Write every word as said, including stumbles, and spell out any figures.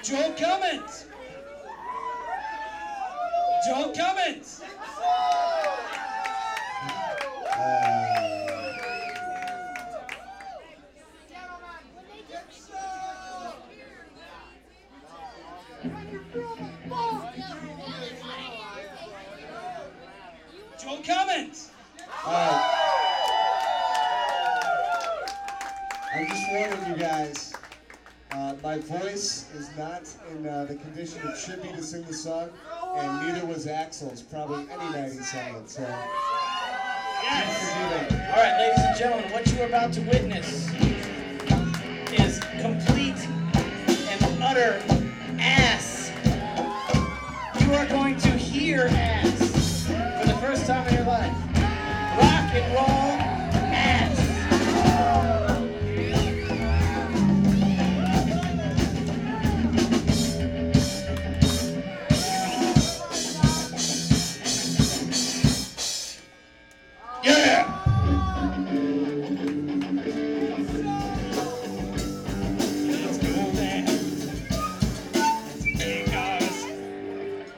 Joel Cummins. Joel Cummins. Joel Cummins. All right. I'm just warning you guys. Uh, my voice is not in uh, the condition it should be to sing the song, and neither was Axel's. Probably any night he sang it. So. Yes. All right, ladies and gentlemen, what you are about to witness is complete and utter